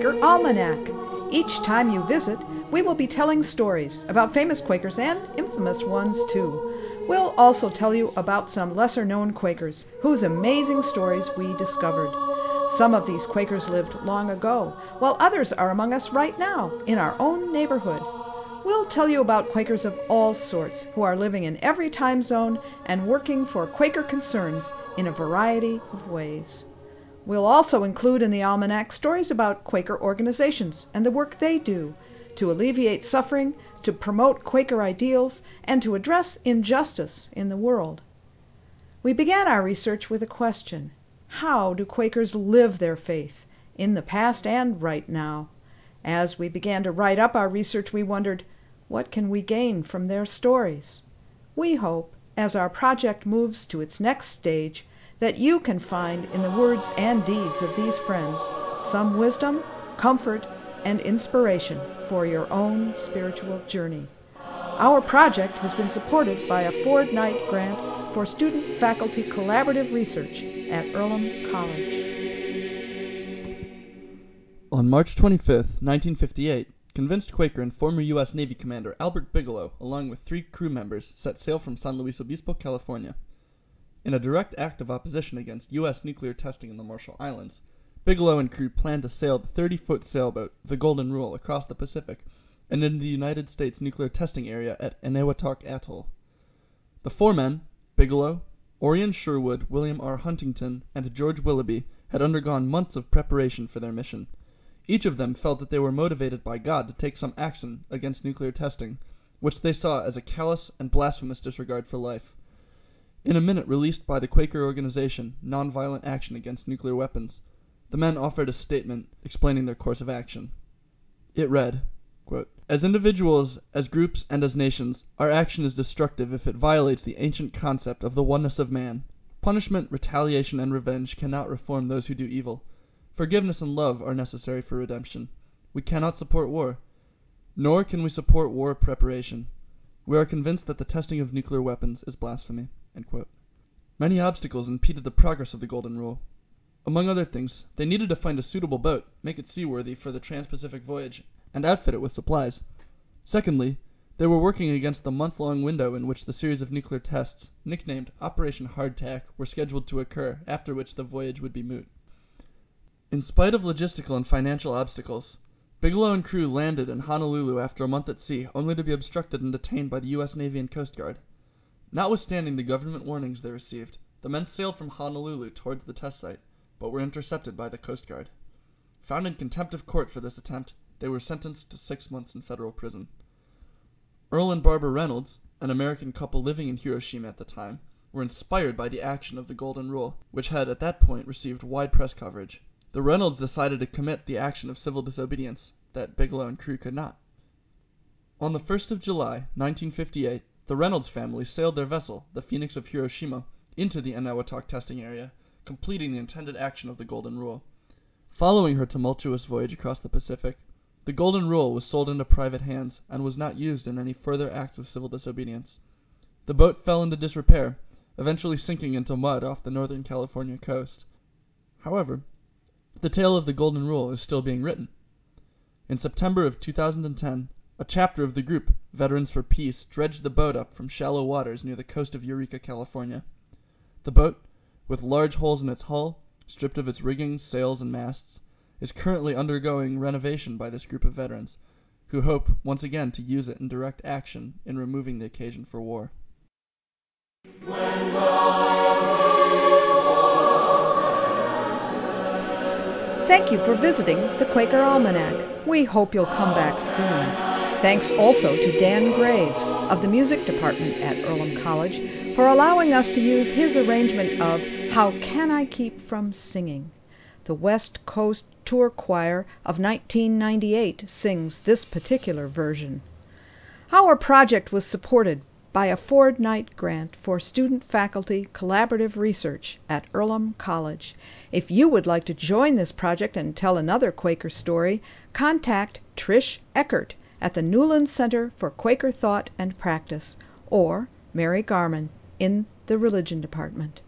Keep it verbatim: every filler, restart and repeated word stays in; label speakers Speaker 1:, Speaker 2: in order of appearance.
Speaker 1: Quaker Almanac. Each time you visit, we will be telling stories about famous Quakers and infamous ones too. We'll also tell you about some lesser-known Quakers whose amazing stories we discovered. Some of these Quakers lived long ago, while others are among us right now in our own neighborhood. We'll tell you about Quakers of all sorts who are living in every time zone and working for Quaker concerns in a variety of ways. We'll also include in the almanac stories about Quaker organizations and the work they do to alleviate suffering, to promote Quaker ideals, and to address injustice in the world. We began our research with a question: how do Quakers live their faith, in the past and right now? As we began to write up our research, we wondered, what can we gain from their stories? We hope, as our project moves to its next stage, that you can find in the words and deeds of these friends some wisdom, comfort, and inspiration for your own spiritual journey. Our project has been supported by a Ford Knight grant for student-faculty collaborative research at Earlham College.
Speaker 2: On March twenty-fifth, nineteen fifty-eight, convinced Quaker and former U S Navy Commander Albert Bigelow, along with three crew members, set sail from San Luis Obispo, California. In a direct act of opposition against U S nuclear testing in the Marshall Islands, Bigelow and crew planned to sail the thirty-foot sailboat, the Golden Rule, across the Pacific and into the United States nuclear testing area at Eniwetok Atoll. The four men, Bigelow, Orion Sherwood, William R. Huntington, and George Willoughby, had undergone months of preparation for their mission. Each of them felt that they were motivated by God to take some action against nuclear testing, which they saw as a callous and blasphemous disregard for life. In a minute released by the Quaker organization, Nonviolent Action Against Nuclear Weapons, the men offered a statement explaining their course of action. It read, quote, "As individuals, as groups, and as nations, our action is destructive if it violates the ancient concept of the oneness of man. Punishment, retaliation, and revenge cannot reform those who do evil. Forgiveness and love are necessary for redemption. We cannot support war, nor can we support war preparation. We are convinced that the testing of nuclear weapons is blasphemy." End quote. Many obstacles impeded the progress of the Golden Rule. Among other things, they needed to find a suitable boat, make it seaworthy for the trans-Pacific voyage, and outfit it with supplies. Secondly, they were working against the month-long window in which the series of nuclear tests, nicknamed Operation Hardtack, were scheduled to occur, after which the voyage would be moot. In spite of logistical and financial obstacles, Bigelow and crew landed in Honolulu after a month at sea, only to be obstructed and detained by the U S Navy and Coast Guard. Notwithstanding the government warnings they received, the men sailed from Honolulu towards the test site, but were intercepted by the Coast Guard. Found in contempt of court for this attempt, they were sentenced to six months in federal prison. Earl and Barbara Reynolds, an American couple living in Hiroshima at the time, were inspired by the action of the Golden Rule, which had at that point received wide press coverage. The Reynolds decided to commit the action of civil disobedience that Bigelow and crew could not. On the first of July, nineteen fifty-eight, the Reynolds family sailed their vessel, the Phoenix of Hiroshima, into the Eniwetok testing area, completing the intended action of the Golden Rule. Following her tumultuous voyage across the Pacific, the Golden Rule was sold into private hands and was not used in any further acts of civil disobedience. The boat fell into disrepair, eventually sinking into mud off the northern California coast. However, the tale of the Golden Rule is still being written. In September of two thousand ten, a chapter of the group, Veterans for Peace, dredged the boat up from shallow waters near the coast of Eureka, California. The boat, with large holes in its hull, stripped of its rigging, sails, and masts, is currently undergoing renovation by this group of veterans, who hope once again to use it in direct action in removing the occasion for war.
Speaker 1: Thank you for visiting the Quaker Almanac. We hope you'll come back soon. Thanks also to Dan Graves of the Music Department at Earlham College for allowing us to use his arrangement of How Can I Keep From Singing? The West Coast Tour Choir of nineteen ninety-eight sings this particular version. Our project was supported by a Ford Knight grant for student-faculty collaborative research at Earlham College. If you would like to join this project and tell another Quaker story, contact Trish Eckert at the Newland Center for Quaker Thought and Practice, or Mary Garman in the Religion Department.